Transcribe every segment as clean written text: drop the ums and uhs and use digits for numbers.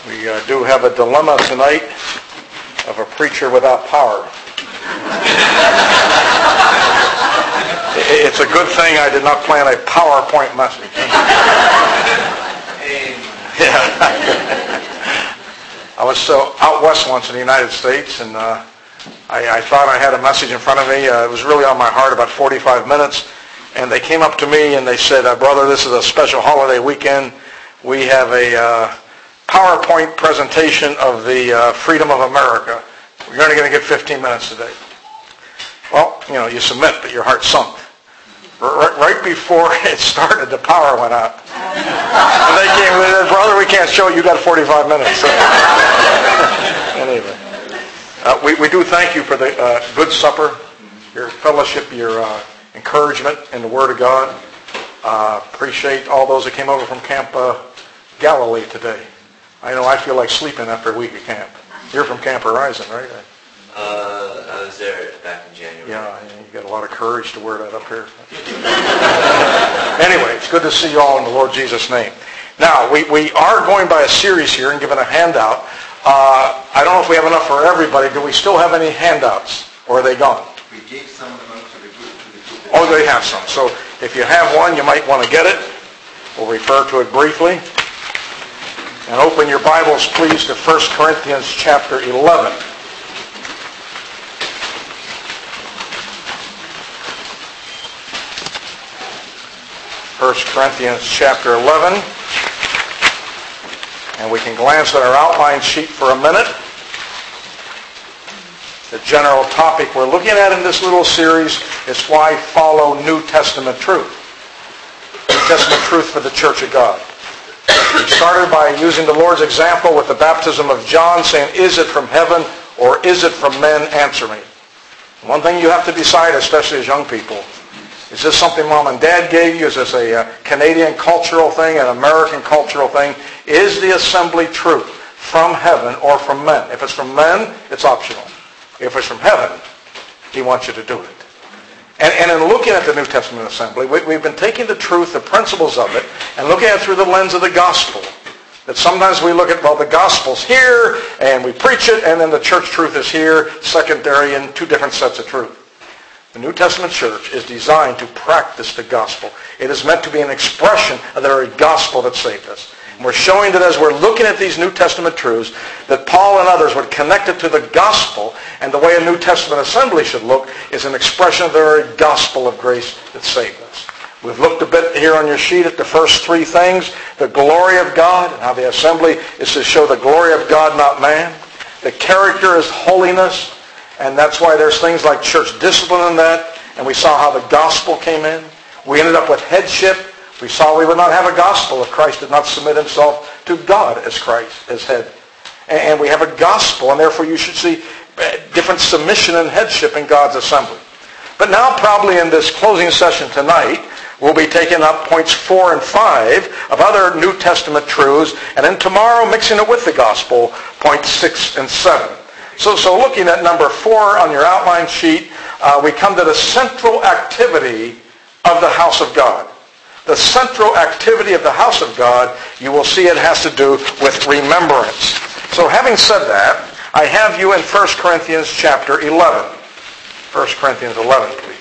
We do have a dilemma tonight of a preacher without power. It's a good thing I did not plan a PowerPoint message. Yeah. I was out west once in the United States, and I thought I had a message in front of me. It was really on my heart, about 45 minutes. And they came up to me and they said, "Brother, this is a special holiday weekend. We have a PowerPoint presentation of the freedom of America. We're only going to get 15 minutes today." Well, you submit, but your heart sunk. Right before it started, the power went out. And they came and said, "Brother, we can't show you. You got 45 minutes. So, anyway, we do thank you for the good supper, your fellowship, your encouragement in the Word of God. Appreciate all those that came over from Camp Galilee today. I know I feel like sleeping after a week of camp. You're from Camp Horizon, right? I was there back in January. Yeah, you got a lot of courage to wear that up here. Anyway, it's good to see you all in the Lord Jesus' name. Now, we are going by a series here and giving a handout. I don't know if we have enough for everybody. Do we still have any handouts, or are they gone? We gave some of them to the group. Oh, they have some. So if you have one, you might want to get it. We'll refer to it briefly. And open your Bibles, please, to 1 Corinthians chapter 11. 1 Corinthians chapter 11. And we can glance at our outline sheet for a minute. The general topic we're looking at in this little series is why follow New Testament truth. New Testament truth for the Church of God. We started by using the Lord's example with the baptism of John, saying, "Is it from heaven or is it from men? Answer me." One thing you have to decide, especially as young people, is this something Mom and Dad gave you? Is this a Canadian cultural thing, an American cultural thing? Is the assembly truth from heaven or from men? If it's from men, it's optional. If it's from heaven, He wants you to do it. And in looking at the New Testament assembly, we've been taking the truth, the principles of it, and looking at it through the lens of the gospel. That sometimes we look at, well, the gospel's here, and we preach it, and then the church truth is here, secondary, in two different sets of truth. The New Testament church is designed to practice the gospel. It is meant to be an expression of the very gospel that saved us. And we're showing that as we're looking at these New Testament truths, that Paul and others would connect it to the gospel, and the way a New Testament assembly should look is an expression of the very gospel of grace that saved us. We've looked a bit here on your sheet at the first three things: the glory of God, and how the assembly is to show the glory of God, not man. The character is holiness, and that's why there's things like church discipline in that, and we saw how the gospel came in. We ended up with headship. We saw we would not have a gospel if Christ did not submit himself to God as Christ, as head. And we have a gospel, and therefore you should see different submission and headship in God's assembly. But now probably in this closing session tonight, we'll be taking up points 4 and 5 of other New Testament truths, and then tomorrow mixing it with the gospel, points 6 and 7. So looking at number 4 on your outline sheet, we come to the central activity of the house of God. The central activity of the house of God, you will see it has to do with remembrance. So having said that, I have you in 1 Corinthians chapter 11. 1 Corinthians 11, please.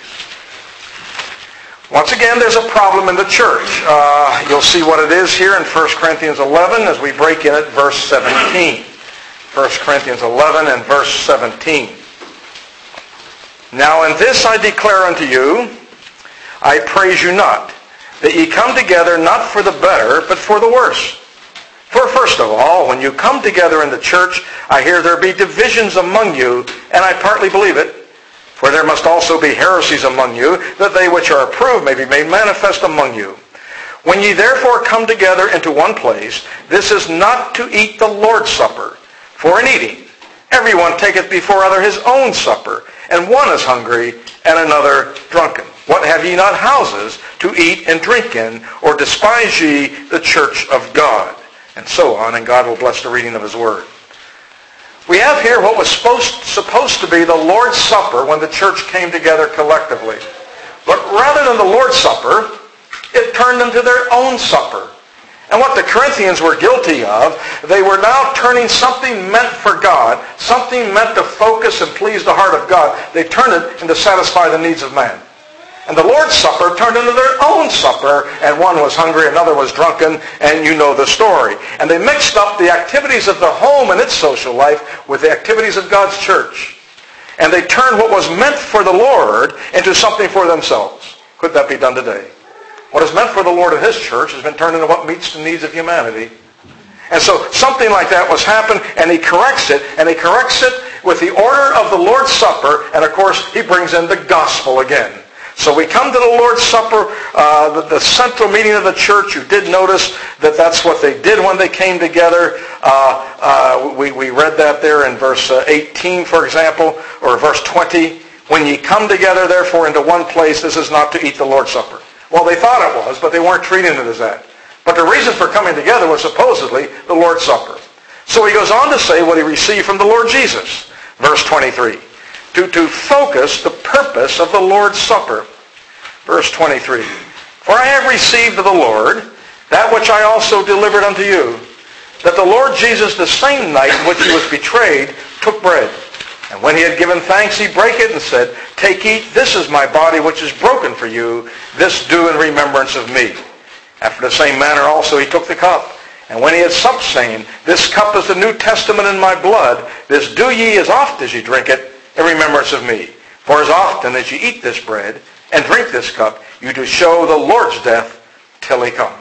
Once again, there's a problem in the church. You'll see what it is here in 1 Corinthians 11 as we break in at verse 17. 1 Corinthians 11 and verse 17. "Now in this I declare unto you, I praise you not, that ye come together not for the better, but for the worse. For first of all, when you come together in the church, I hear there be divisions among you, and I partly believe it. For there must also be heresies among you, that they which are approved may be made manifest among you. When ye therefore come together into one place, this is not to eat the Lord's Supper. For in eating, everyone taketh before other his own supper, and one is hungry, and another drunken. What, have ye not houses to eat and drink in, or despise ye the church of God?" And so on, and God will bless the reading of his word. We have here what was supposed to be the Lord's Supper when the church came together collectively. But rather than the Lord's Supper, it turned into their own supper. And what the Corinthians were guilty of, they were now turning something meant for God, something meant to focus and please the heart of God, they turned it into satisfy the needs of man. And the Lord's Supper turned into their own supper, and one was hungry, another was drunken, and you know the story. And they mixed up the activities of the home and its social life with the activities of God's church. And they turned what was meant for the Lord into something for themselves. Could that be done today? What is meant for the Lord and His church has been turned into what meets the needs of humanity. And so something like that was happened, and He corrects it, and He corrects it with the order of the Lord's Supper, and of course He brings in the gospel again. So we come to the Lord's Supper, the central meeting of the church. You did notice that that's what they did when they came together. We read that there in verse 18, for example, or verse 20. When ye come together, therefore, into one place, this is not to eat the Lord's Supper. Well, they thought it was, but they weren't treating it as that. But the reason for coming together was supposedly the Lord's Supper. So he goes on to say what he received from the Lord Jesus. Verse 23. To focus the purpose of the Lord's Supper. Verse 23. For I have received of the Lord that which I also delivered unto you, that the Lord Jesus, the same night in which he was betrayed, took bread. And when he had given thanks, he brake it and said, Take, eat, this is my body which is broken for you. This do in remembrance of me. After the same manner also he took the cup. And when he had supped, saying, This cup is the New Testament in my blood. This do ye as oft as ye drink it, in remembrance of me. For as often as ye eat this bread and drink this cup, you do show the Lord's death till he come.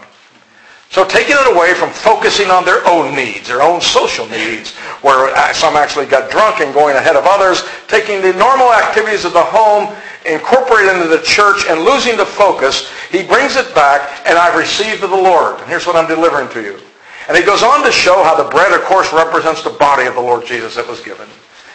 So taking it away from focusing on their own needs, their own social needs, where some actually got drunk and going ahead of others, taking the normal activities of the home, incorporating into the church, and losing the focus, he brings it back, and I've received of the Lord. And here's what I'm delivering to you. And he goes on to show how the bread, of course, represents the body of the Lord Jesus that was given.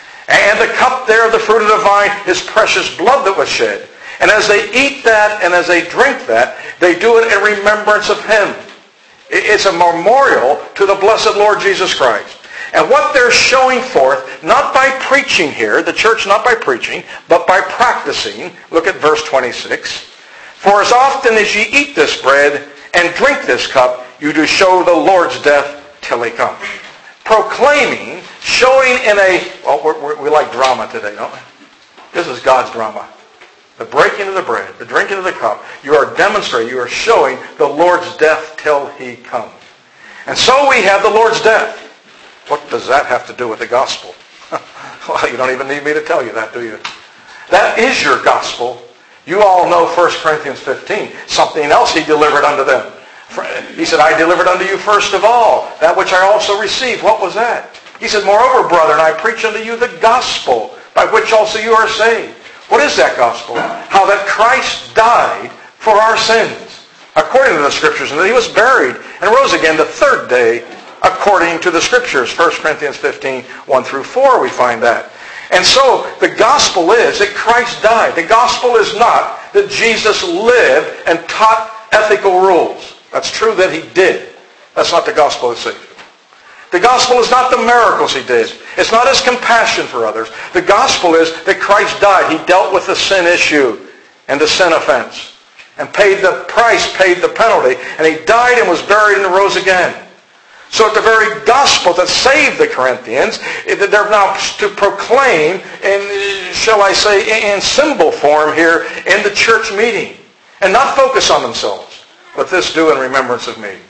And the cup there of the fruit of the vine, his precious blood that was shed. And as they eat that and as they drink that, they do it in remembrance of him. It's a memorial to the blessed Lord Jesus Christ. And what they're showing forth, not by preaching here, the church not by preaching, but by practicing. Look at verse 26. For as often as ye eat this bread and drink this cup, you do show the Lord's death till he come. Proclaiming, showing in a, well, we like drama today, don't we? This is God's drama. The breaking of the bread, the drinking of the cup, you are demonstrating, you are showing the Lord's death till he come. And so we have the Lord's death. What does that have to do with the gospel? Well, you don't even need me to tell you that, do you? That is your gospel. You all know 1 Corinthians 15. Something else he delivered unto them. He said, I delivered unto you first of all that which I also received. What was that? He said, moreover, brethren, I preach unto you the gospel by which also you are saved. What is that gospel? How that Christ died for our sins, according to the Scriptures, and that he was buried and rose again the third day, according to the Scriptures. 1 Corinthians 15, 1 through 4, we find that. And so the gospel is that Christ died. The gospel is not that Jesus lived and taught ethical rules. That's true that he did. That's not the gospel of Savior. The gospel is not the miracles he did. It's not his compassion for others. The gospel is that Christ died. He dealt with the sin issue and the sin offense and paid the price, paid the penalty, and he died and was buried and rose again. So at the very gospel that saved the Corinthians, they're now to proclaim, in, shall I say, in symbol form here in the church meeting, and not focus on themselves, but this do in remembrance of me.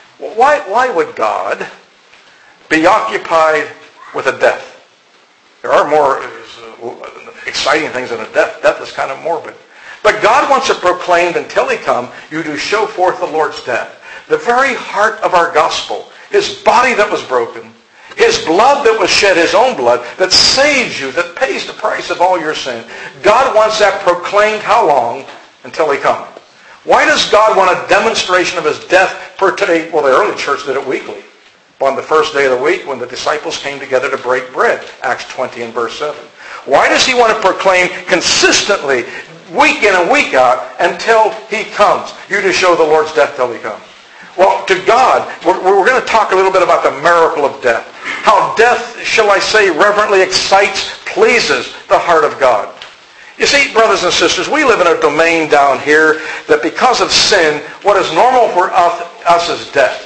Why would God be occupied with a death? There are more exciting things than a death. Death is kind of morbid. But God wants it proclaimed until he come, you do show forth the Lord's death. The very heart of our gospel, his body that was broken, his blood that was shed, his own blood, that saves you, that pays the price of all your sin. God wants that proclaimed how long? Until he come. Why does God want a demonstration of his death per today? Well, the early church did it weekly. On the first day of the week when the disciples came together to break bread, Acts 20 and verse 7. Why does he want to proclaim consistently, week in and week out, until he comes? You to show the Lord's death till he comes. Well, to God, we're going to talk a little bit about the miracle of death. How death, shall I say, reverently excites, pleases the heart of God. You see, brothers and sisters, we live in a domain down here that because of sin, what is normal for us is death.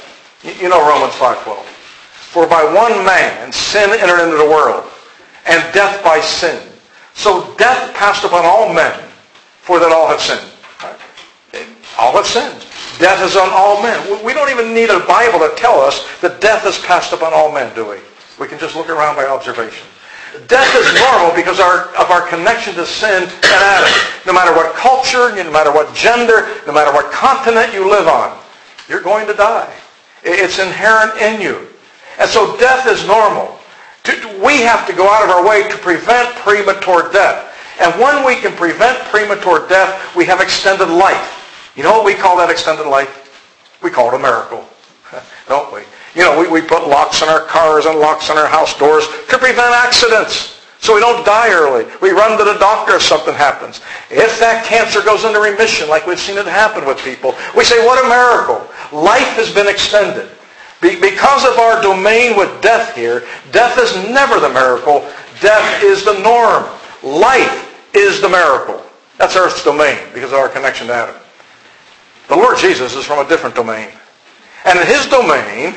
You know Romans 5:12. For by one man sin entered into the world, and death by sin. So death passed upon all men, for that all have sinned. Right? All have sinned. Death is on all men. We don't even need a Bible to tell us that death has passed upon all men, do we? We can just look around by observation. Death is normal because of our connection to sin and Adam. No matter what culture, no matter what gender, no matter what continent you live on, you're going to die. It's inherent in you. And so death is normal. We have to go out of our way to prevent premature death. And when we can prevent premature death, we have extended life. You know what we call that extended life? We call it a miracle, don't we? You know, we put locks on our cars and locks on our house doors to prevent accidents so we don't die early. We run to the doctor if something happens. If that cancer goes into remission, like we've seen it happen with people, we say, what a miracle. Life has been extended. Because of our domain with death here, death is never the miracle. Death is the norm. Life is the miracle. That's Earth's domain because of our connection to Adam. The Lord Jesus is from a different domain. And in his domain,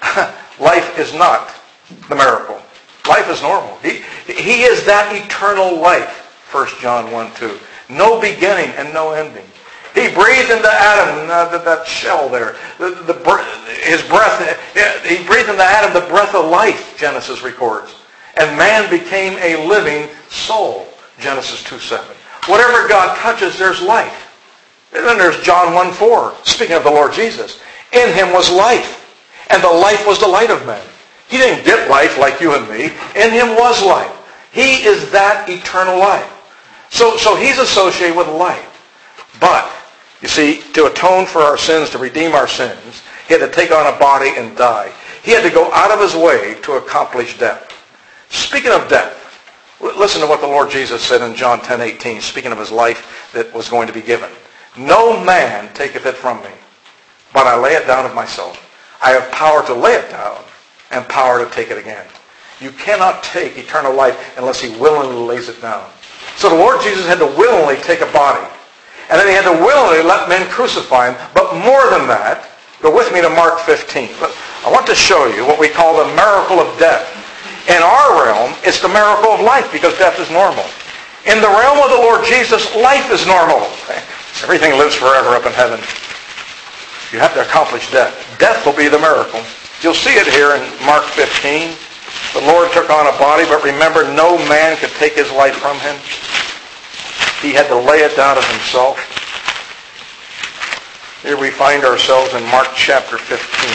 life is not the miracle. Life is normal. He is that eternal life, 1 John 1:2. No beginning and no ending. He breathed into Adam, that shell there, his breath. He breathed into Adam the breath of life, Genesis records. And man became a living soul, Genesis 2:7. Whatever God touches, there's life. And then there's John 1:4, speaking of the Lord Jesus. In him was life, and the life was the light of men. He didn't get life like you and me. In him was life. He is that eternal life. So he's associated with life. But, you see, to atone for our sins, to redeem our sins, he had to take on a body and die. He had to go out of his way to accomplish death. Speaking of death, listen to what the Lord Jesus said in John 10:18, speaking of his life that was going to be given. No man taketh it from me, but I lay it down of myself. I have power to lay it down and power to take it again. You cannot take eternal life unless he willingly lays it down. So the Lord Jesus had to willingly take a body. And then he had to willingly let men crucify him. But more than that, go with me to Mark 15. I want to show you what we call the miracle of death. In our realm, it's the miracle of life because death is normal. In the realm of the Lord Jesus, life is normal. Everything lives forever up in heaven. You have to accomplish death. Death will be the miracle. You'll see it here in Mark 15. The Lord took on a body, but remember, no man could take his life from him. He had to lay it down of himself. Here we find ourselves in Mark chapter 15.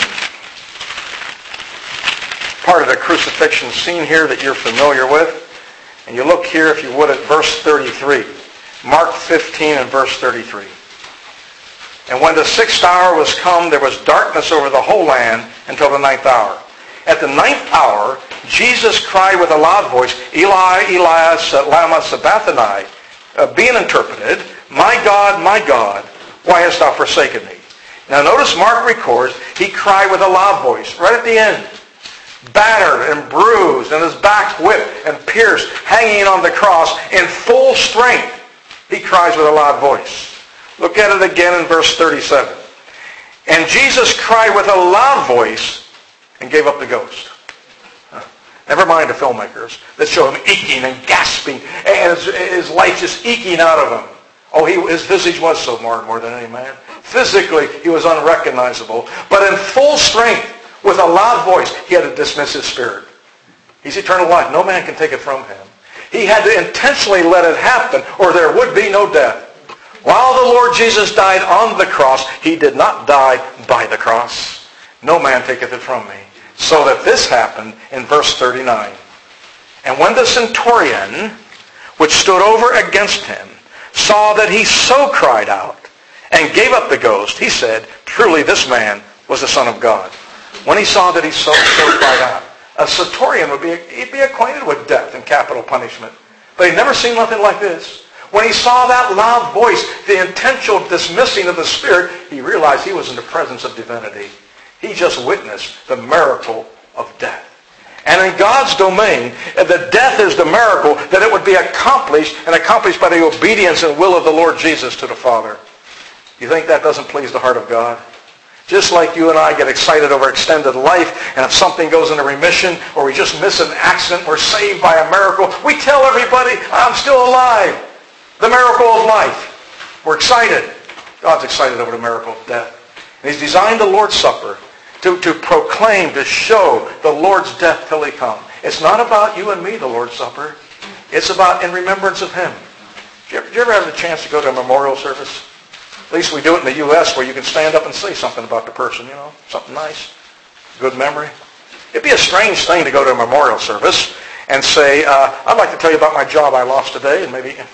Part of the crucifixion scene here that you're familiar with. And you look here, if you would, at verse 33. Mark 15 and verse 33. And when the 6th hour was come, there was darkness over the whole land until the 9th hour. At the 9th hour, Jesus cried with a loud voice, Eli, Eli, lama sabachthani, being interpreted, my God, why hast thou forsaken me? Now notice Mark records, he cried with a loud voice, right at the end. Battered and bruised, and his back whipped and pierced, hanging on the cross in full strength. He cries with a loud voice. Look at it again in verse 37. And Jesus cried with a loud voice and gave up the ghost. Never mind the filmmakers that show him eking and gasping and his life just eking out of him. Oh, his visage was so marred more than any man. Physically, he was unrecognizable. But in full strength, with a loud voice, he had to dismiss his spirit. He's eternal life. No man can take it from him. He had to intentionally let it happen, or there would be no death. While the Lord Jesus died on the cross, he did not die by the cross. No man taketh it from me. So that this happened in verse 39. And when the centurion, which stood over against him, saw that he so cried out and gave up the ghost, he said, truly this man was the Son of God. When he saw that he so cried out, a centurion he'd be acquainted with death and capital punishment. But he'd never seen nothing like this. When he saw that loud voice, the intentional dismissing of the spirit, he realized he was in the presence of divinity. He just witnessed the miracle of death. And in God's domain, the death is the miracle that it would be accomplished, and accomplished by the obedience and will of the Lord Jesus to the Father. You think that doesn't please the heart of God? Just like you and I get excited over extended life, and if something goes into remission, or we just miss an accident, we're saved by a miracle, we tell everybody, I'm still alive. The miracle of life. We're excited. God's excited over the miracle of death. And He's designed the Lord's Supper to proclaim, to show the Lord's death till He come. It's not about you and me, the Lord's Supper. It's about in remembrance of Him. Did you ever have the chance to go to a memorial service? At least we do it in the U.S. where you can stand up and say something about the person, something nice, good memory. It'd be a strange thing to go to a memorial service and say, I'd like to tell you about my job I lost today, and maybe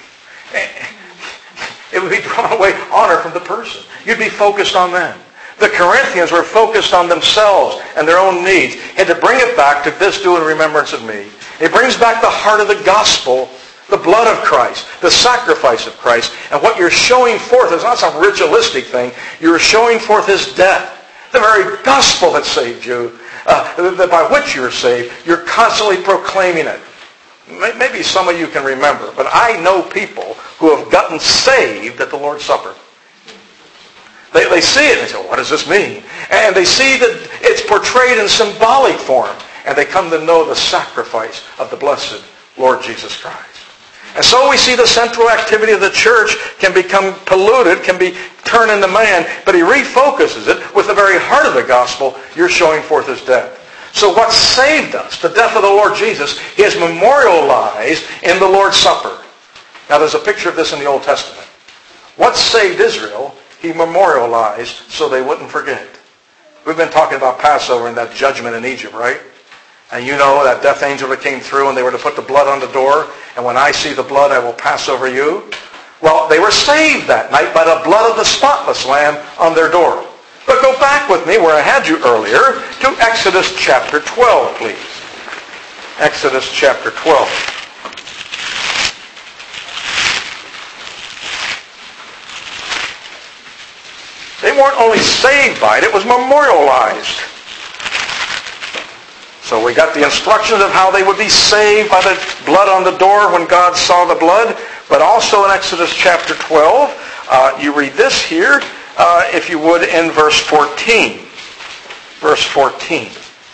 it would be drawn away honor from the person. You'd be focused on them. The Corinthians were focused on themselves and their own needs. And to bring it back to this do in remembrance of me, it brings back the heart of the gospel, the blood of Christ, the sacrifice of Christ. And what you're showing forth is not some ritualistic thing. You're showing forth His death. The very gospel that saved you, by which you're saved, you're constantly proclaiming it. Maybe some of you can remember, but I know people who have gotten saved at the Lord's Supper. They see it and they say, what does this mean? And they see that it's portrayed in symbolic form. And they come to know the sacrifice of the blessed Lord Jesus Christ. And so we see the central activity of the church can become polluted, can be turned into man, but He refocuses it with the very heart of the gospel. You're showing forth His death. So what saved us, the death of the Lord Jesus, He has memorialized in the Lord's Supper. Now there's a picture of this in the Old Testament. What saved Israel, He memorialized so they wouldn't forget. We've been talking about Passover and that judgment in Egypt, right? And you know that death angel that came through and they were to put the blood on the door. And when I see the blood, I will pass over you. Well, they were saved that night by the blood of the spotless Lamb on their door. But go back with me where I had you earlier to Exodus chapter 12, please. Exodus chapter 12. They weren't only saved by it, it was memorialized. So we got the instructions of how they would be saved by the blood on the door when God saw the blood. But also in Exodus chapter 12, you read this here, if you would, in verse 14. Verse 14.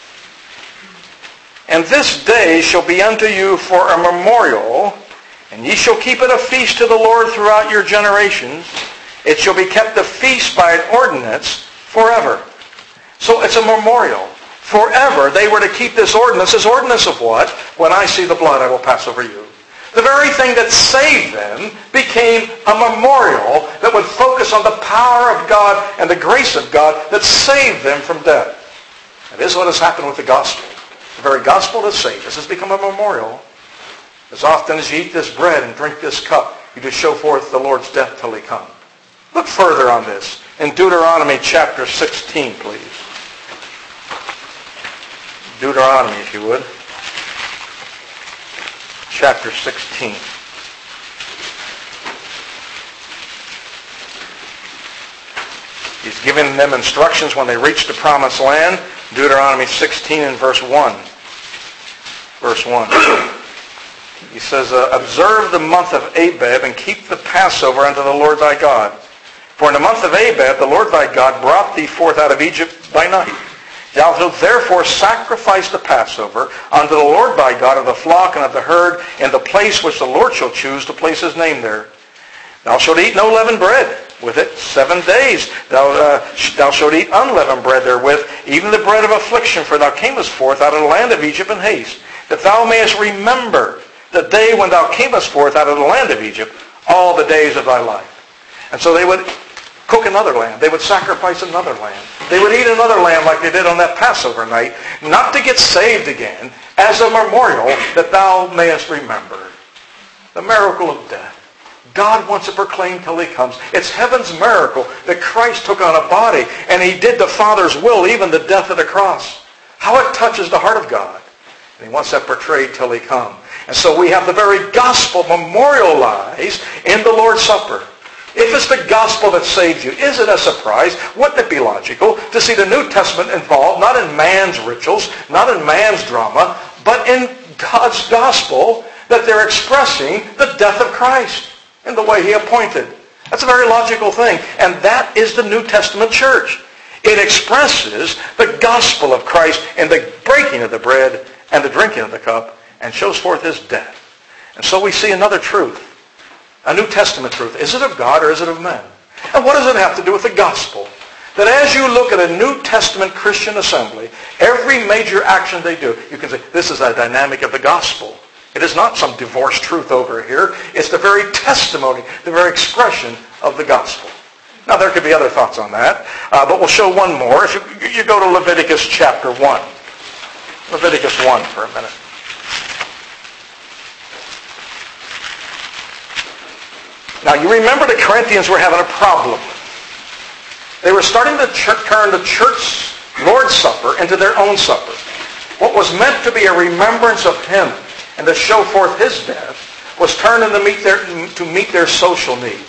And this day shall be unto you for a memorial, and ye shall keep it a feast to the Lord throughout your generations. It shall be kept a feast by an ordinance forever. So it's a memorial. Forever they were to keep this ordinance. This ordinance of what? When I see the blood, I will pass over you. The very thing that saved them became a memorial that would focus on the power of God and the grace of God that saved them from death. That is what has happened with the gospel. The very gospel that saved us has become a memorial. As often as you eat this bread and drink this cup, you just show forth the Lord's death till He come. Look further on this in Deuteronomy chapter 16, please. Deuteronomy, if you would. Chapter 16. He's giving them instructions when they reach the promised land. Deuteronomy 16 and verse 1. Verse 1. He says, observe the month of Abib and keep the Passover unto the Lord thy God. For in the month of Abib, the Lord thy God brought thee forth out of Egypt by night. Thou shalt therefore sacrifice the Passover unto the Lord thy God of the flock and of the herd in the place which the Lord shall choose to place His name there. Thou shalt eat no leavened bread with it 7 days. Thou shalt eat unleavened bread therewith, even the bread of affliction, for thou camest forth out of the land of Egypt in haste, that thou mayest remember the day when thou camest forth out of the land of Egypt all the days of thy life. And so they would cook another lamb. They would sacrifice another lamb. They would eat another lamb like they did on that Passover night, not to get saved again, as a memorial that thou mayest remember. The miracle of death. God wants to proclaim till He comes. It's heaven's miracle that Christ took on a body and He did the Father's will, even the death of the cross. How it touches the heart of God. And He wants that portrayed till He come. And so we have the very gospel memorialized in the Lord's Supper. If it's the gospel that saves you, is it a surprise? Wouldn't it be logical to see the New Testament involved, not in man's rituals, not in man's drama, but in God's gospel, that they're expressing the death of Christ in the way He appointed? That's a very logical thing. And that is the New Testament church. It expresses the gospel of Christ in the breaking of the bread and the drinking of the cup, and shows forth his death. And so we see another truth, a New Testament truth. Is it of God or is it of man? And what does it have to do with the gospel? That as you look at a New Testament Christian assembly, every major action they do, you can say, this is a dynamic of the gospel. It is not some divorced truth over here. It's the very testimony, the very expression of the gospel. Now, there could be other thoughts on that, but we'll show one more. If you go to Leviticus chapter 1. Leviticus 1 for a minute. Now, you remember the Corinthians were having a problem. They were starting to turn the church Lord's Supper into their own supper. What was meant to be a remembrance of him and to show forth his death was turned into to meet their social needs.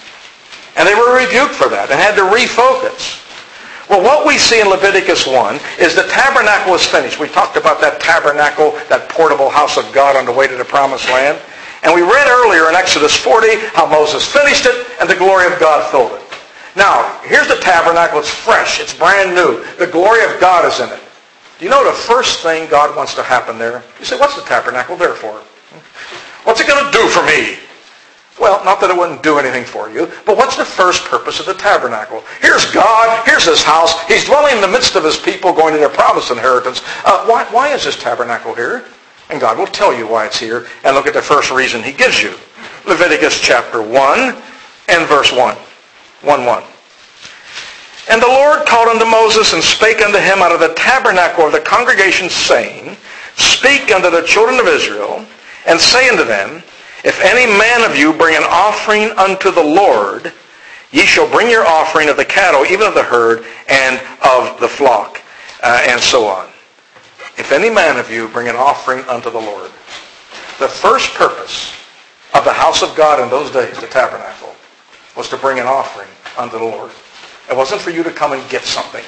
And they were rebuked for that and had to refocus. Well, what we see in Leviticus 1 is the tabernacle is finished. We talked about that tabernacle, that portable house of God on the way to the promised land. And we read earlier in Exodus 40 how Moses finished it and the glory of God filled it. Now, here's the tabernacle. It's fresh. It's brand new. The glory of God is in it. Do you know the first thing God wants to happen there? You say, what's the tabernacle there for? What's it going to do for me? Well, not that it wouldn't do anything for you, but what's the first purpose of the tabernacle? Here's God. Here's his house. He's dwelling in the midst of his people going to their promised inheritance. Why is this tabernacle here? And God will tell you why it's here. And look at the first reason he gives you. Leviticus chapter 1 and verse 1. 1:1. And the Lord called unto Moses and spake unto him out of the tabernacle of the congregation, saying, Speak unto the children of Israel, and say unto them, If any man of you bring an offering unto the Lord, ye shall bring your offering of the cattle, even of the herd, and of the flock, and so on. If any man of you bring an offering unto the Lord. The first purpose of the house of God in those days, the tabernacle, was to bring an offering unto the Lord. It wasn't for you to come and get something.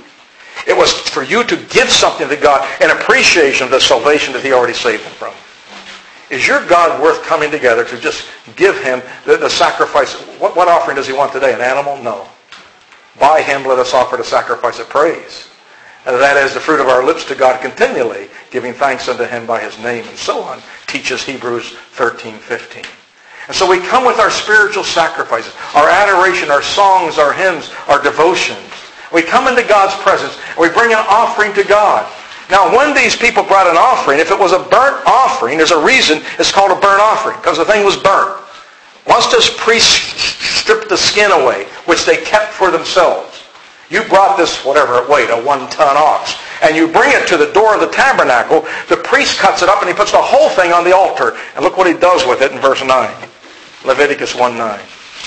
It was for you to give something to God in appreciation of the salvation that he already saved them from. Is your God worth coming together to just give him the sacrifice? What offering does he want today? An animal? No. By him let us offer the sacrifice of praise. And that is the fruit of our lips to God continually, giving thanks unto him by his name, and so on, teaches Hebrews 13:15. And so we come with our spiritual sacrifices, our adoration, our songs, our hymns, our devotions. We come into God's presence, and we bring an offering to God. Now, when these people brought an offering, if it was a burnt offering, there's a reason it's called a burnt offering, because the thing was burnt. Once this priest stripped the skin away, which they kept for themselves, you brought this, whatever it weighed, a 1-ton ox, and you bring it to the door of the tabernacle, the priest cuts it up and he puts the whole thing on the altar. And look what he does with it in verse 9. Leviticus 1:9.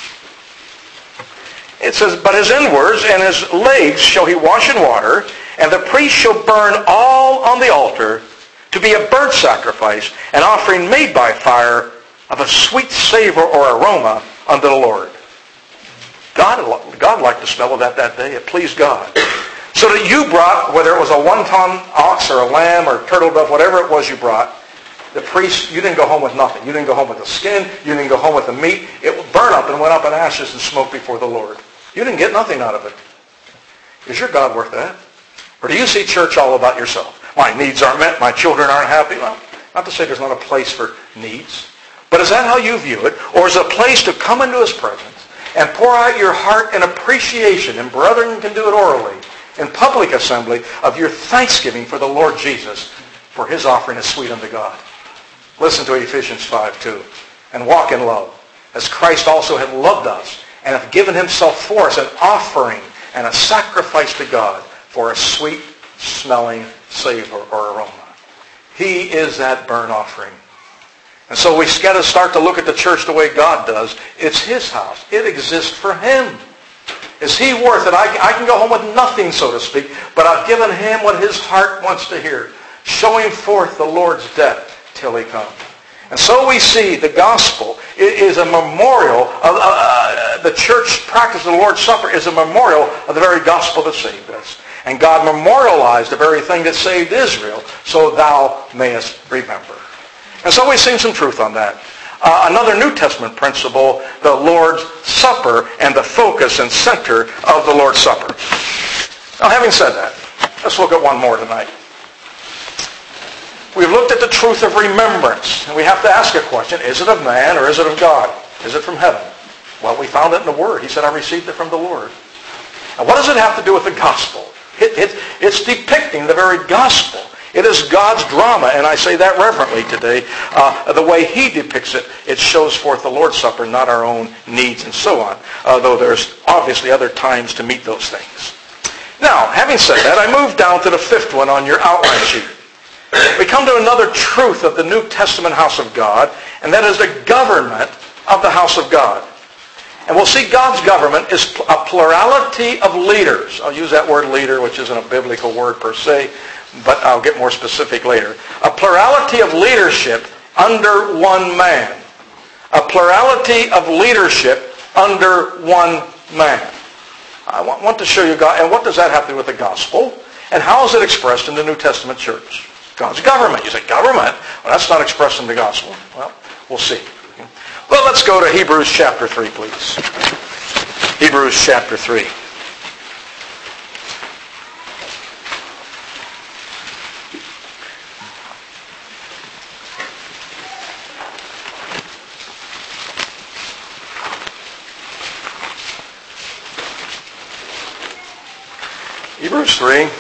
It says, But his inwards and his legs shall he wash in water, and the priest shall burn all on the altar to be a burnt sacrifice, an offering made by fire of a sweet savor or aroma unto the Lord. God liked the smell of that day. It pleased God. So that you brought, whether it was a 1-ton ox or a lamb or turtle dove, whatever it was you brought, the priest, you didn't go home with nothing. You didn't go home with the skin. You didn't go home with the meat. It would burn up and went up in ashes and smoke before the Lord. You didn't get nothing out of it. Is your God worth that? Or do you see church all about yourself? My needs aren't met. My children aren't happy. Well, not to say there's not a place for needs. But is that how you view it? Or is it a place to come into his presence and pour out your heart in appreciation, and brethren can do it orally, in public assembly, of your thanksgiving for the Lord Jesus, for his offering is sweet unto God. Listen to Ephesians 5:2. And walk in love, as Christ also hath loved us, and hath given himself for us, an offering and a sacrifice to God for a sweet-smelling savor or aroma. He is that burnt offering. And so we've got to start to look at the church the way God does. It's his house. It exists for him. Is he worth it? I can go home with nothing, so to speak, but I've given him what his heart wants to hear, showing forth the Lord's death till he comes. And so we see the gospel is a memorial of the church practice of the Lord's Supper is a memorial of the very gospel that saved us. And God memorialized the very thing that saved Israel, so thou mayest remember. And so we've seen some truth on that. Another New Testament principle, the Lord's Supper and the focus and center of the Lord's Supper. Now, having said that, let's look at one more tonight. We've looked at the truth of remembrance, and we have to ask a question. Is it of man or is it of God? Is it from heaven? Well, we found it in the Word. He said, I received it from the Lord. And what does it have to do with the gospel? It's depicting the very gospel. It is God's drama, and I say that reverently today. The way He depicts it, it shows forth the Lord's Supper, not our own needs and so on, though there's obviously other times to meet those things. Now, having said that, I move down to the fifth one on your outline sheet. We come to another truth of the New Testament house of God, and that is the government of the house of God. And we'll see God's government is a plurality of leaders. I'll use that word leader, which isn't a biblical word per se, but I'll get more specific later. A plurality of leadership under one man. A plurality of leadership under one man. I want to show you God, and what does that have to do with the gospel? And how is it expressed in the New Testament church? God's government. You say, government? Well, that's not expressed in the gospel. Well, we'll see. Well, let's go to Hebrews chapter 3, please. Hebrews chapter 3. Hebrews 3.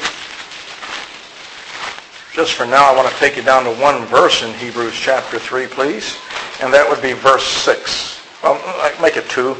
Just for now, I want to take you down to one verse in Hebrews chapter 3, please. And that would be verse 6. Well, make it 2.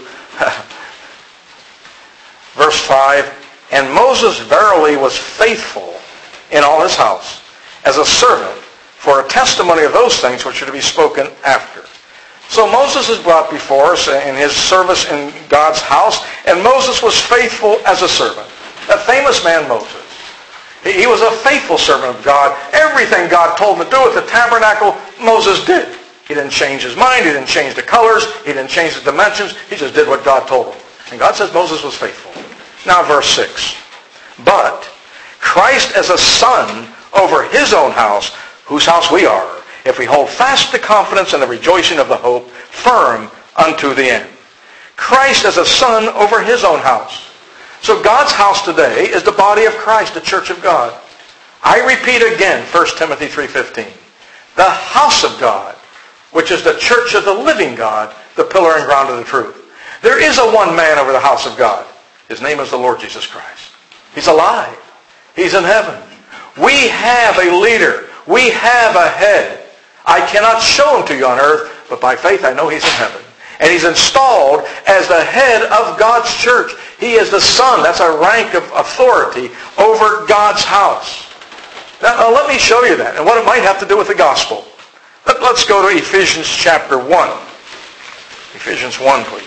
Verse 5. And Moses verily was faithful in all his house, as a servant, for a testimony of those things which are to be spoken after. So Moses is brought before us in his service in God's house, and Moses was faithful as a servant. That famous man Moses. He was a faithful servant of God. Everything God told him to do with the tabernacle, Moses did. He didn't change his mind. He didn't change the colors. He didn't change the dimensions. He just did what God told him. And God says Moses was faithful. Now verse 6. But Christ as a son over his own house, whose house we are, if we hold fast the confidence and the rejoicing of the hope, firm unto the end. Christ as a son over his own house. So God's house today is the body of Christ, the church of God. I repeat again, 1 Timothy 3:15. The house of God, which is the church of the living God, the pillar and ground of the truth. There is a one man over the house of God. His name is the Lord Jesus Christ. He's alive. He's in heaven. We have a leader. We have a head. I cannot show him to you on earth, but by faith I know he's in heaven. And he's installed as the head of God's church. He is the son. That's a rank of authority over God's house. Now let me show you that and what it might have to do with the gospel. Let's go to Ephesians chapter 1. Ephesians 1, please.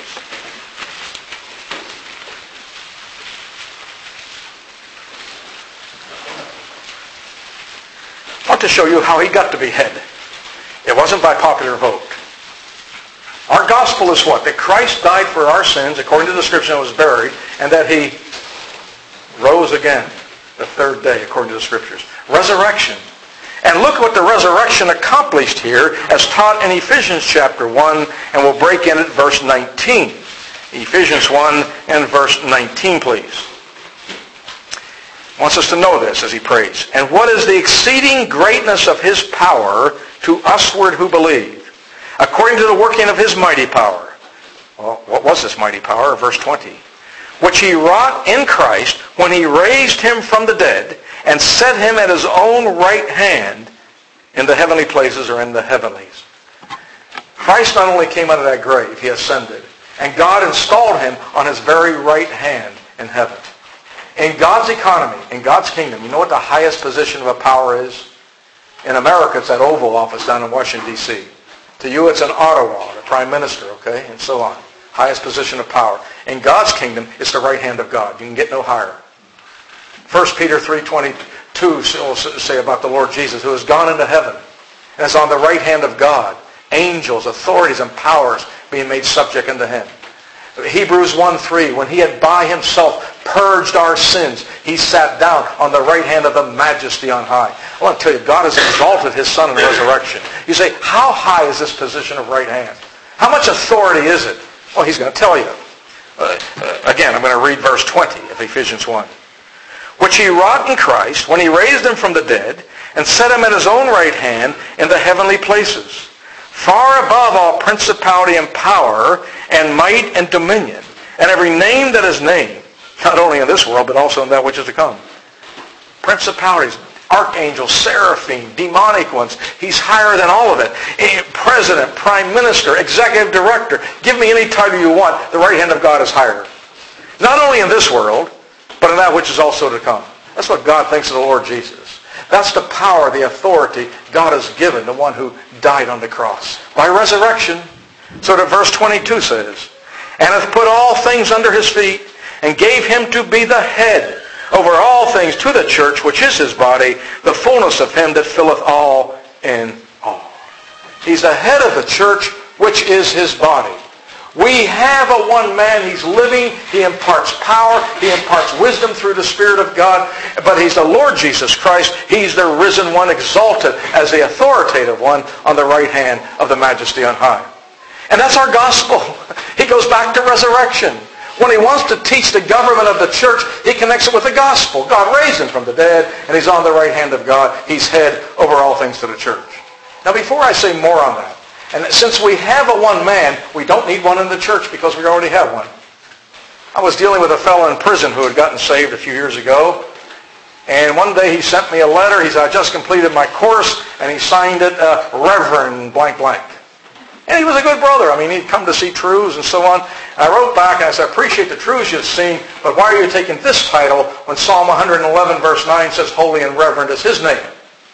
I want to show you how he got to be head. It wasn't by popular vote. Our gospel is what? That Christ died for our sins, according to the Scripture, and was buried, and that he rose again the third day, according to the Scriptures. Resurrection. And look what the resurrection accomplished here, as taught in Ephesians chapter 1, and we'll break in at verse 19. Ephesians 1 and verse 19, please. Wants us to know this as he prays. And what is the exceeding greatness of his power to usward who believe, according to the working of his mighty power. Well, what was this mighty power? Verse 20. Which he wrought in Christ when he raised him from the dead and set him at his own right hand in the heavenly places, or in the heavenlies. Christ not only came out of that grave, he ascended. And God installed him on his very right hand in heaven. In God's economy, in God's kingdom, you know what the highest position of a power is? In America, it's that Oval Office down in Washington, D.C. To you, it's in Ottawa, the Prime Minister, okay, and so on. Highest position of power. In God's kingdom, it's the right hand of God. You can get no higher. 1 Peter 3:22 will say about the Lord Jesus, who has gone into heaven and is on the right hand of God. Angels, authorities, and powers being made subject unto him. Hebrews 1:3, when he had by himself purged our sins, he sat down on the right hand of the majesty on high. I want to tell you, God has exalted his Son in the resurrection. You say, how high is this position of right hand? How much authority is it? Well, he's going to tell you. Again, I'm going to read verse 20 of Ephesians 1. which he wrought in Christ when he raised him from the dead and set him at his own right hand in the heavenly places, far above all principality and power and might and dominion, and every name that is named, not only in this world, but also in that which is to come. Principalities, archangels, seraphim, demonic ones. He's higher than all of it. President, prime minister, executive director. Give me any title you want. The right hand of God is higher. Not only in this world, but in that which is also to come. That's what God thinks of the Lord Jesus. That's the power, the authority God has given the one who died on the cross by resurrection. So that verse 22 says, and hath put all things under his feet, and gave him to be the head over all things to the church, which is his body, the fullness of him that filleth all in all. He's the head of the church, which is his body. We have a one man. He's living. He imparts power. He imparts wisdom through the Spirit of God. But he's the Lord Jesus Christ. He's the risen one, exalted as the authoritative one on the right hand of the Majesty on high. And that's our gospel. He goes back to resurrection. When he wants to teach the government of the church, he connects it with the gospel. God raised him from the dead, and he's on the right hand of God. He's head over all things to the church. Now, before I say more on that, and since we have a one man, we don't need one in the church because we already have one. I was dealing with a fellow in prison who had gotten saved a few years ago, and one day he sent me a letter. He said, I just completed my course, and he signed it Reverend blank blank. And he was a good brother. I mean, he'd come to see truths and so on. And I wrote back and I said, I appreciate the truths you've seen, but why are you taking this title when Psalm 111 verse 9 says holy and reverend is his name?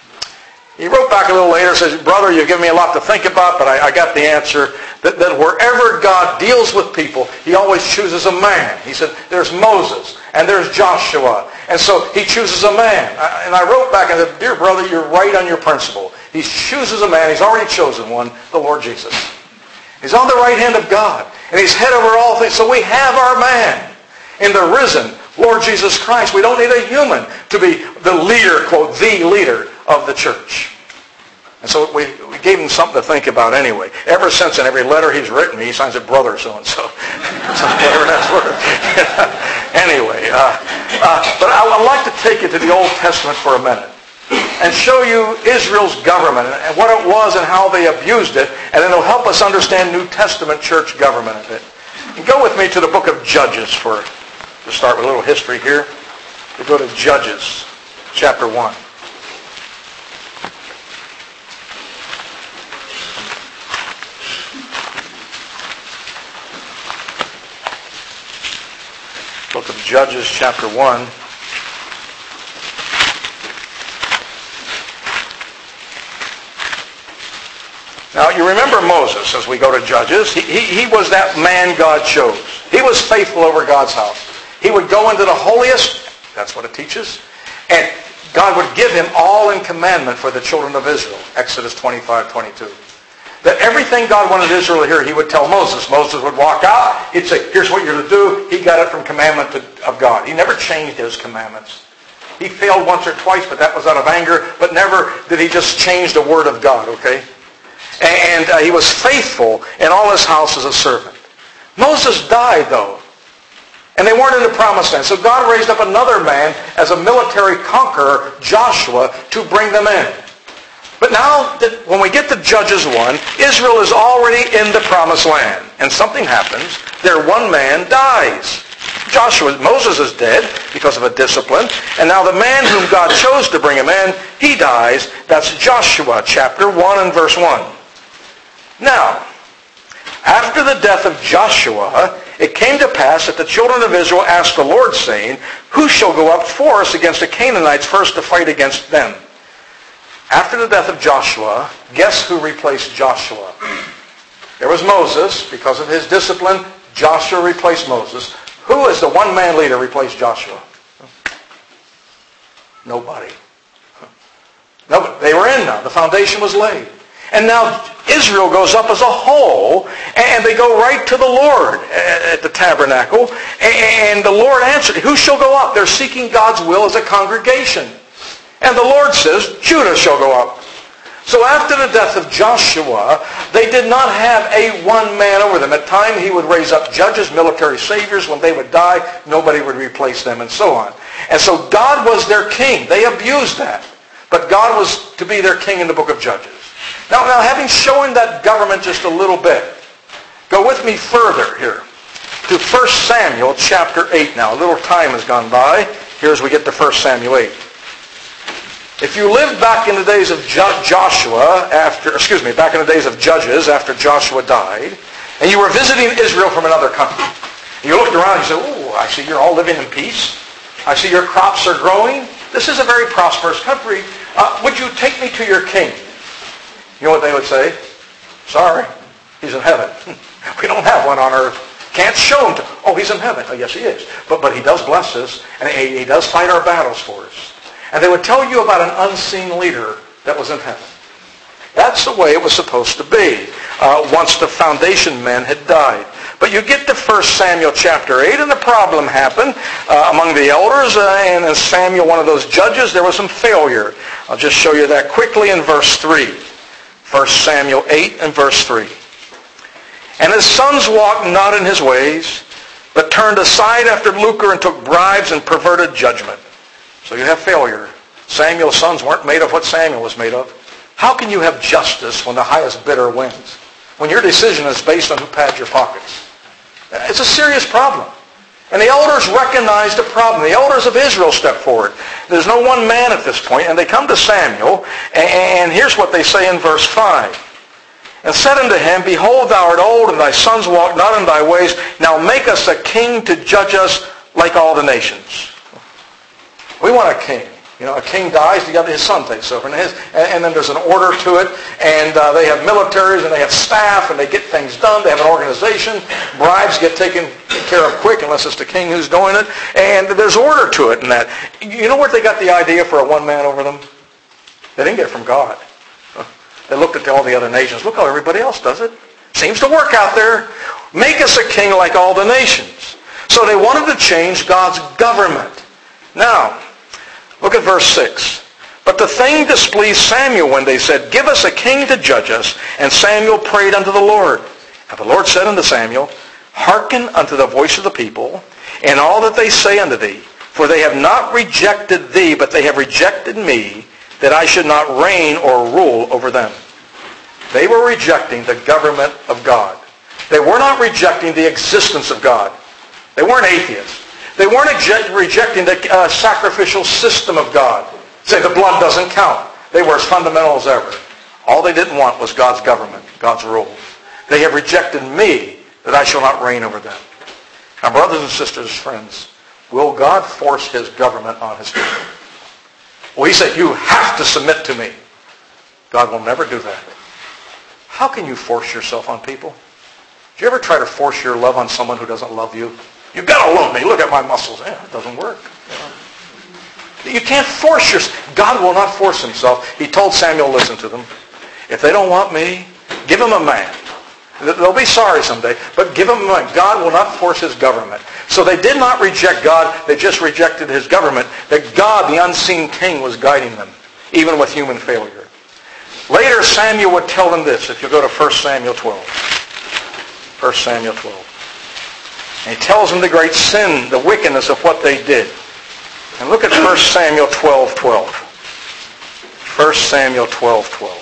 He wrote back a little later and says, brother, you've given me a lot to think about, but I got the answer. That wherever God deals with people, he always chooses a man. He said, there's Moses and there's Joshua. And so he chooses a man. And I wrote back and said, dear brother, you're right on your principle. He chooses a man. He's already chosen one, the Lord Jesus. He's on the right hand of God. And he's head over all things. So we have our man in the risen Lord Jesus Christ. We don't need a human to be the leader, quote, the leader of the church. And so we gave him something to think about anyway. Ever since, in every letter he's written me, he signs it brother so-and-so. Whatever that's worth. Anyway, but I'd like to take you to the Old Testament for a minute and show you Israel's government and what it was and how they abused it, and then it'll help us understand New Testament church government a bit. And go with me to the book of Judges to start with a little history here. We go to Judges, chapter 1. Book of Judges, chapter 1. Now, you remember Moses, as we go to Judges. He was that man God chose. He was faithful over God's house. He would go into the holiest, that's what it teaches, and God would give him all in commandment for the children of Israel. Exodus 25:22. That everything God wanted Israel to hear, he would tell Moses. Moses would walk out. He'd say, here's what you're to do. He got it from commandment of God. He never changed his commandments. He failed once or twice, but that was out of anger. But never did he just change the word of God, okay? And he was faithful in all his house as a servant. Moses died, though. And they weren't in the promised land. So God raised up another man as a military conqueror, Joshua, to bring them in. But now, when we get to Judges 1, Israel is already in the promised land. And something happens. Their one man dies. Moses is dead because of a discipline. And now the man whom God chose to bring him in, he dies. That's Joshua chapter 1 and verse 1. Now, after the death of Joshua, it came to pass that the children of Israel asked the Lord, saying, who shall go up for us against the Canaanites first to fight against them? After the death of Joshua, guess who replaced Joshua? There was Moses. Because of his discipline, Joshua replaced Moses. Who as the one-man leader replaced Joshua? Nobody. Nobody. They were in now. The foundation was laid. And now Israel goes up as a whole, and they go right to the Lord at the tabernacle. And the Lord answered, who shall go up? They're seeking God's will as a congregation. And the Lord says, Judah shall go up. So after the death of Joshua, they did not have a one man over them. At times he would raise up judges, military saviors. When they would die, nobody would replace them, and so on. And so God was their king. They abused that. But God was to be their king in the book of Judges. Now having shown that government just a little bit, go with me further here to 1 Samuel chapter 8 now. A little time has gone by. Here as we get to 1 Samuel 8. If you lived back in the days of back in the days of Judges after Joshua died, and you were visiting Israel from another country, and you looked around and you said, "Oh, I see you're all living in peace. I see your crops are growing. This is a very prosperous country. Would you take me to your king?" You know what they would say? "Sorry, he's in heaven. We don't have one on earth. Can't show him to." "Oh, he's in heaven." "Oh, yes, he is. But he does bless us, and he does fight our battles for us." And they would tell you about an unseen leader that was in heaven. That's the way it was supposed to be once the foundation men had died. But you get to 1 Samuel chapter 8, and the problem happened among the elders, and in Samuel, one of those judges, there was some failure. I'll just show you that quickly in verse 3. 1 Samuel 8 and verse 3. "And his sons walked not in his ways, but turned aside after lucre and took bribes and perverted judgment." So you have failure. Samuel's sons weren't made of what Samuel was made of. How can you have justice when the highest bidder wins? When your decision is based on who pads your pockets? It's a serious problem. And the elders recognized the problem. The elders of Israel stepped forward. There's no one man at this point, and they come to Samuel, and here's what they say in verse 5. "And said unto him, Behold, thou art old, and thy sons walk not in thy ways. Now make us a king to judge us like all the nations." We want a king. You know, a king dies, his son takes over. And then there's an order to it. And they have militaries, and they have staff, and they get things done. They have an organization. Bribes get taken care of quick, unless it's the king who's doing it. And there's order to it in that. You know where they got the idea for a one man over them? They didn't get it from God. They looked at all the other nations. Look how everybody else does it. Seems to work out there. Make us a king like all the nations. So they wanted to change God's government. Now, look at verse 6. "But the thing displeased Samuel when they said, Give us a king to judge us. And Samuel prayed unto the Lord. And the Lord said unto Samuel, Hearken unto the voice of the people, and all that they say unto thee. For they have not rejected thee, but they have rejected me, that I should not reign or rule over them." They were rejecting the government of God. They were not rejecting the existence of God. They weren't atheists. They weren't rejecting the sacrificial system of God. Say the blood doesn't count. They were as fundamental as ever. All they didn't want was God's government, God's rule. "They have rejected me, that I shall not reign over them." Now, brothers and sisters, friends, will God force his government on his people? Well, he said, "You have to submit to me." God will never do that. How can you force yourself on people? Do you ever try to force your love on someone who doesn't love you? "You've got to love me. Look at my muscles." Yeah, it doesn't work. You can't force yourself. God will not force himself. He told Samuel, listen to them. If they don't want me, give them a man. They'll be sorry someday, but give them a man. God will not force his government. So they did not reject God. They just rejected his government. That God, the unseen king, was guiding them, even with human failure. Later, Samuel would tell them this, if you go to 1 Samuel 12. 1 Samuel 12. And he tells them the great sin, the wickedness of what they did. And look at 1 Samuel 12:12. 1 Samuel 12:12.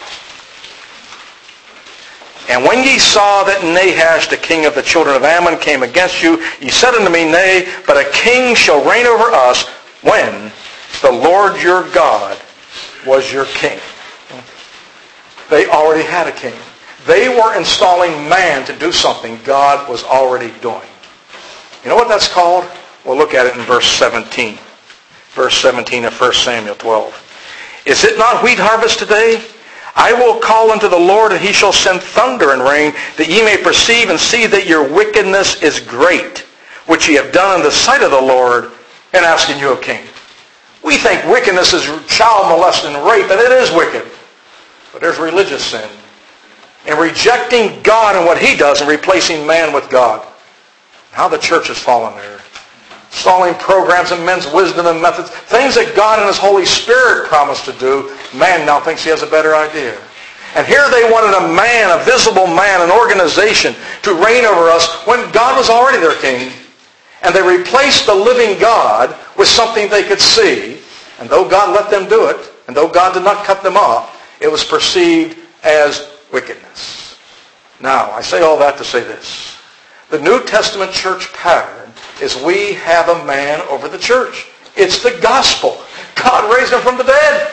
"And when ye saw that Nahash, the king of the children of Ammon, came against you, ye said unto me, Nay, but a king shall reign over us when the Lord your God was your king." They already had a king. They were installing man to do something God was already doing. You know what that's called? We'll look at it in verse 17. Verse 17 of 1 Samuel 12. "Is it not wheat harvest today? I will call unto the Lord, and he shall send thunder and rain, that ye may perceive and see that your wickedness is great, which ye have done in the sight of the Lord, in asking you a king." We think wickedness is child molesting and rape, and it is wicked. But there's religious sin. And rejecting God and what he does and replacing man with God. How the church has fallen there. Installing programs and men's wisdom and methods. Things that God and his Holy Spirit promised to do. Man now thinks he has a better idea. And here they wanted a man, a visible man, an organization to reign over us when God was already their king. And they replaced the living God with something they could see. And though God let them do it, and though God did not cut them off, it was perceived as wickedness. Now, I say all that to say this. The New Testament church pattern is we have a man over the church. It's the gospel. God raised him from the dead.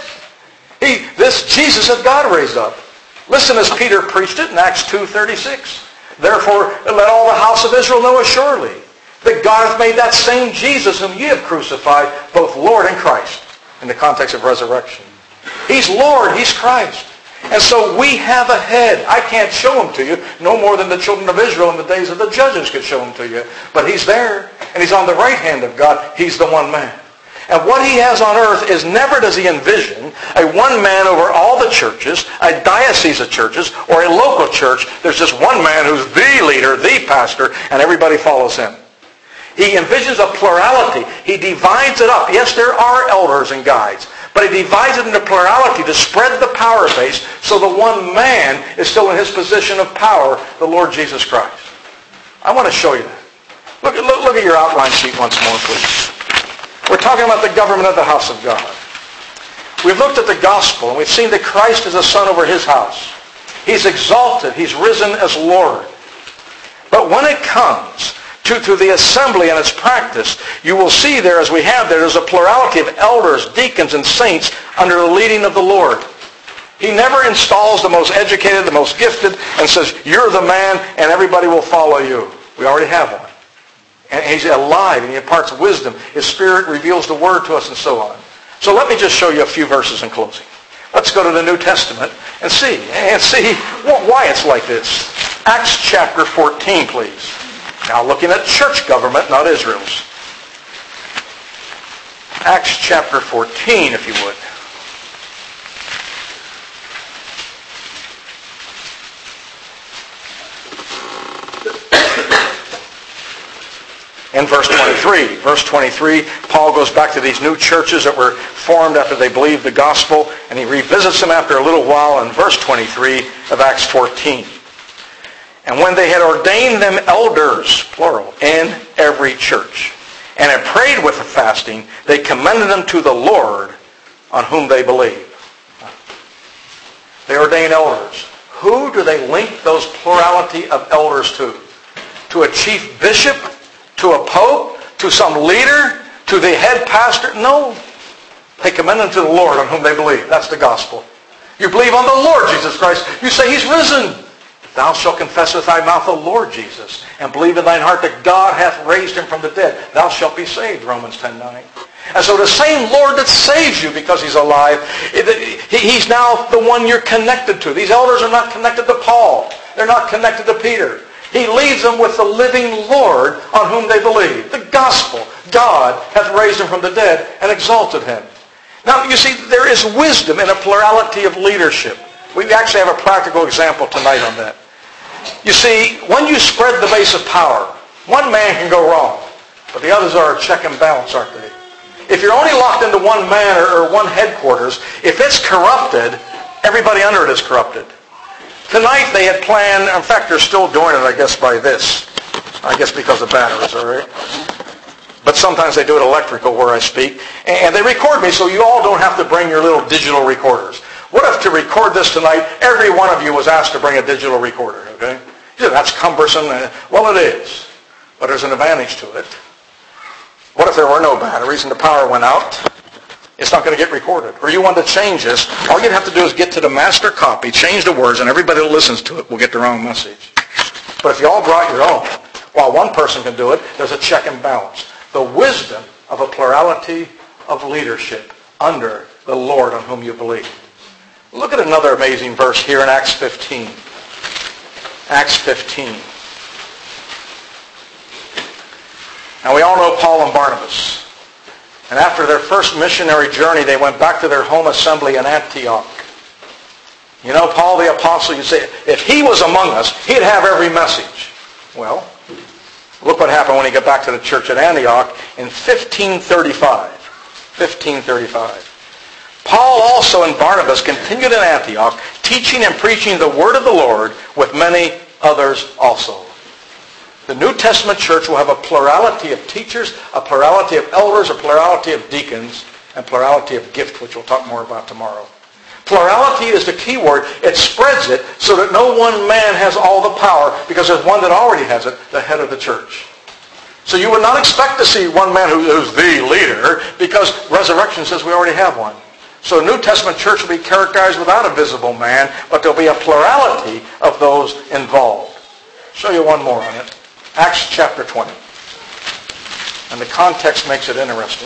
This Jesus that God raised up. Listen as Peter preached it in Acts 2:36. Therefore, let all the house of Israel know assuredly that God hath made that same Jesus whom ye have crucified, both Lord and Christ, in the context of resurrection. He's Lord. He's Christ. And so we have a head. I can't show him to you, no more than the children of Israel in the days of the judges could show him to you. But he's there, and he's on the right hand of God. He's the one man. And what he has on earth is never does he envision a one man over all the churches, a diocese of churches, or a local church. There's just one man who's the leader, the pastor, and everybody follows him. He envisions a plurality. He divides it up. Yes, there are elders and guides, but he divides it into plurality to spread the power base so the one man is still in his position of power, the Lord Jesus Christ. I want to show you that. Look at your outline sheet once more, please. We're talking about the government of the house of God. We've looked at the gospel, and we've seen that Christ is a son over his house. He's exalted. He's risen as Lord. But when it comes to the assembly and its practice, you will see there, as we have there's a plurality of elders, deacons, and saints under the leading of the Lord. He never installs the most educated, the most gifted, and says, you're the man, and everybody will follow you. We already have one. And he's alive, and he imparts wisdom. His Spirit reveals the Word to us, and so on. So let me just show you a few verses in closing. Let's go to the New Testament and see why it's like this. Acts chapter 14, please. Now looking at church government, not Israel's. Acts chapter 14, if you would. In verse 23. Verse 23, Paul goes back to these new churches that were formed after they believed the gospel, and he revisits them after a little while in verse 23 of Acts 14. And when they had ordained them elders, plural, in every church, and had prayed with the fasting, they commended them to the Lord on whom they believed. They ordain elders. Who do they link those plurality of elders to? To a chief bishop? To a pope? To some leader? To the head pastor? No. They commend them to the Lord on whom they believe. That's the gospel. You believe on the Lord Jesus Christ. You say he's risen. Thou shalt confess with thy mouth the Lord Jesus, and believe in thine heart that God hath raised him from the dead. Thou shalt be saved, Romans 10:9. And so the same Lord that saves you because he's alive, he's now the one you're connected to. These elders are not connected to Paul. They're not connected to Peter. He leaves them with the living Lord on whom they believe. The gospel. God hath raised him from the dead and exalted him. Now, you see, there is wisdom in a plurality of leadership. We actually have a practical example tonight on that. You see, when you spread the base of power, one man can go wrong, but the others are a check and balance, aren't they? If you're only locked into one man or one headquarters, if it's corrupted, everybody under it is corrupted. Tonight they had planned, in fact they're still doing it, I guess, by this. I guess because of batteries, all right? But sometimes they do it electrical where I speak. And they record me so you all don't have to bring your little digital recorders. What if to record this tonight, every one of you was asked to bring a digital recorder, okay? You say, that's cumbersome. Well, it is. But there's an advantage to it. What if there were no batteries and the power went out? It's not going to get recorded. Or you want to change this, all you'd have to do is get to the master copy, change the words, and everybody that listens to it will get the wrong message. But if you all brought your own, while one person can do it, there's a check and balance. The wisdom of a plurality of leadership under the Lord on whom you believe. Look at another amazing verse here in Acts 15. Acts 15. Now we all know Paul and Barnabas. And after their first missionary journey, they went back to their home assembly in Antioch. You know, Paul the apostle, you say, if he was among us, he'd have every message. Well, look what happened when he got back to the church at Antioch in 1535. 1535. Paul also and Barnabas continued in Antioch, teaching and preaching the word of the Lord with many others also. The New Testament church will have a plurality of teachers, a plurality of elders, a plurality of deacons, and plurality of gift, which we'll talk more about tomorrow. Plurality is the key word. It spreads it so that no one man has all the power, because there's one that already has it, the head of the church. So you would not expect to see one man who's the leader, because resurrection says we already have one. So a New Testament church will be characterized without a visible man, but there'll be a plurality of those involved. I'll show you one more on it. Acts chapter 20. And the context makes it interesting.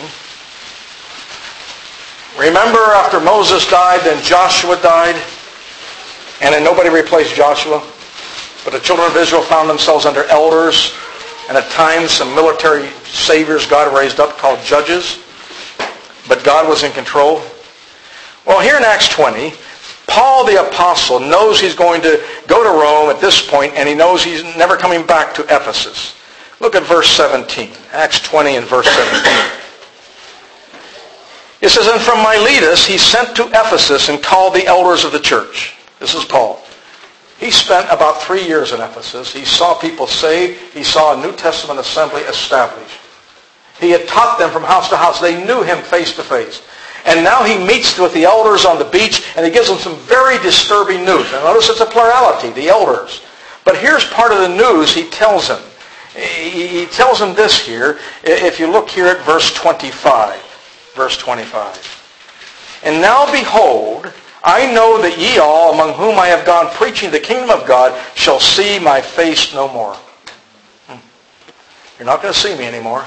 Remember, after Moses died, then Joshua died, and then nobody replaced Joshua. But the children of Israel found themselves under elders, and at times some military saviors God raised up called judges. But God was in control. Well, here in Acts 20, Paul the apostle knows he's going to go to Rome at this point, and he knows he's never coming back to Ephesus. Look at verse 17. Acts 20 and verse 17. It says, and from Miletus he sent to Ephesus and called the elders of the church. This is Paul. He spent about 3 years in Ephesus. He saw people saved. He saw a New Testament assembly established. He had taught them from house to house. They knew him face to face. And now he meets with the elders on the beach, and he gives them some very disturbing news. Now notice it's a plurality, the elders. But here's part of the news he tells them. He tells them this here, if you look here at verse 25. Verse 25. And now behold, I know that ye all, among whom I have gone preaching the kingdom of God, shall see my face no more. You're not going to see me anymore.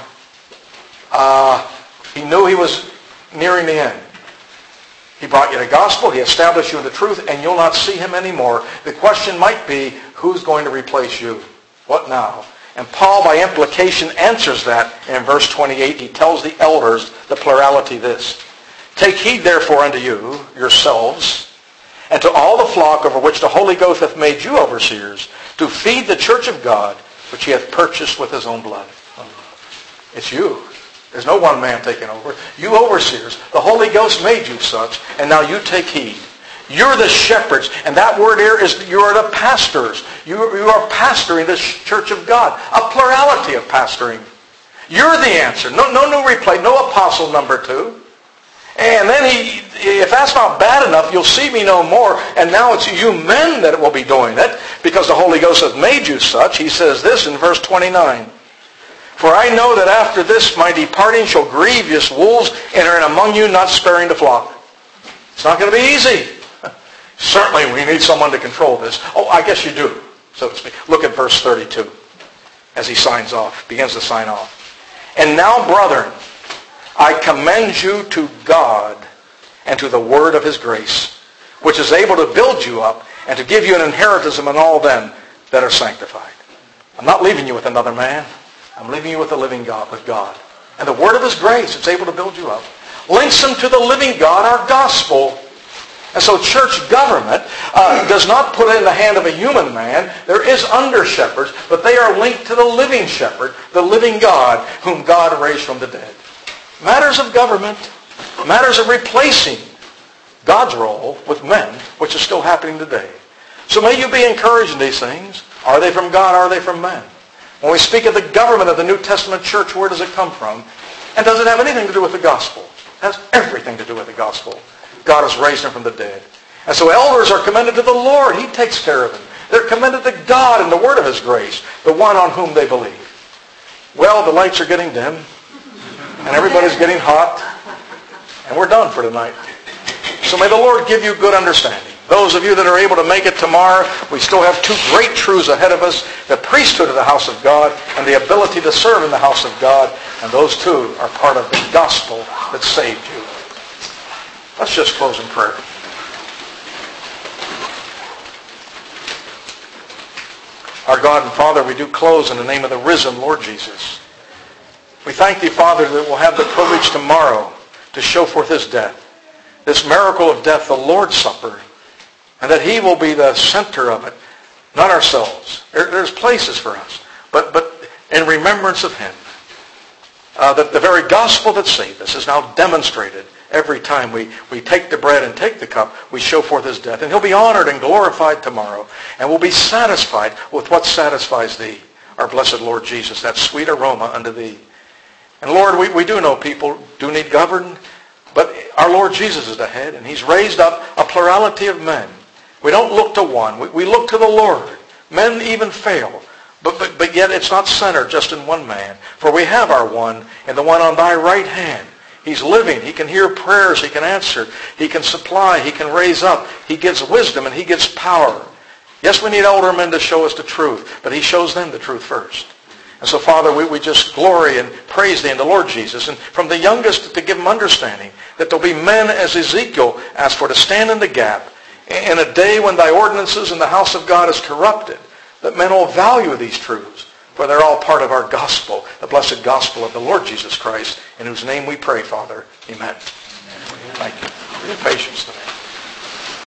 He knew he was nearing the end. He brought you the gospel, he established you in the truth, and you'll not see him anymore. The question might be, who's going to replace you? What now? And Paul, by implication, answers that in verse 28. He tells the elders, the plurality, this. Take heed therefore unto you, yourselves, and to all the flock over which the Holy Ghost hath made you overseers, to feed the church of God, which he hath purchased with his own blood. It's you. There's no one man taking over. You overseers, the Holy Ghost made you such, and now you take heed. You're the shepherds, and that word here is you're the pastors. You are pastoring the church of God. A plurality of pastoring. You're the answer. No new replay, no apostle number 2. And then if that's not bad enough, you'll see me no more. And now it's you men that will be doing it, because the Holy Ghost hath made you such. He says this in verse 29. For I know that after this my departing shall grievous wolves enter in among you, not sparing the flock. It's not going to be easy. Certainly we need someone to control this. Oh, I guess you do, so to speak. Look at verse 32 as he signs off, begins to sign off. And now, brethren, I commend you to God and to the word of his grace, which is able to build you up and to give you an inheritance among all them that are sanctified. I'm not leaving you with another man. I'm leaving you with the living God, with God. And the word of his grace, it's able to build you up. Links them to the living God, our gospel. And so church government does not put it in the hand of a human man. There is under-shepherds, but they are linked to the living shepherd, the living God, whom God raised from the dead. Matters of government, matters of replacing God's role with men, which is still happening today. So may you be encouraged in these things. Are they from God? Are they from men? When we speak of the government of the New Testament church, where does it come from? And does it have anything to do with the gospel? It has everything to do with the gospel. God has raised him from the dead. And so elders are commended to the Lord. He takes care of them. They're commended to God and the word of his grace, the one on whom they believe. Well, the lights are getting dim, and everybody's getting hot, and we're done for tonight. So may the Lord give you good understanding. Those of you that are able to make it tomorrow, we still have 2 great truths ahead of us, the priesthood of the house of God and the ability to serve in the house of God, and those 2 are part of the gospel that saved you. Let's just close in prayer. Our God and Father, we do close in the name of the risen Lord Jesus. We thank thee, Father, that we'll have the privilege tomorrow to show forth his death, this miracle of death, the Lord's Supper, and that he will be the center of it, not ourselves. There's places for us, but in remembrance of him. That the very gospel that saved us is now demonstrated every time we take the bread and take the cup. We show forth his death, and he'll be honored and glorified tomorrow, and we'll be satisfied with what satisfies thee. our blessed Lord Jesus, that sweet aroma unto thee. And Lord, we do know people do need governed, but our Lord Jesus is the head, and he's raised up a plurality of men. We don't look to one. We look to the Lord. Men even fail. But yet it's not centered just in one man. For we have our one, and the one on thy right hand. He's living. He can hear prayers. He can answer. He can supply. He can raise up. He gives wisdom, and he gives power. Yes, we need older men to show us the truth, but he shows them the truth first. And so, Father, we just glory and praise thee in the Lord Jesus. And from the youngest to give them understanding that there'll be men, as Ezekiel asked for, to stand in the gap in a day when thy ordinances in the house of God is corrupted, that men will value these truths, for they're all part of our gospel, the blessed gospel of the Lord Jesus Christ, in whose name we pray, Father. Amen. Thank you for your patience today.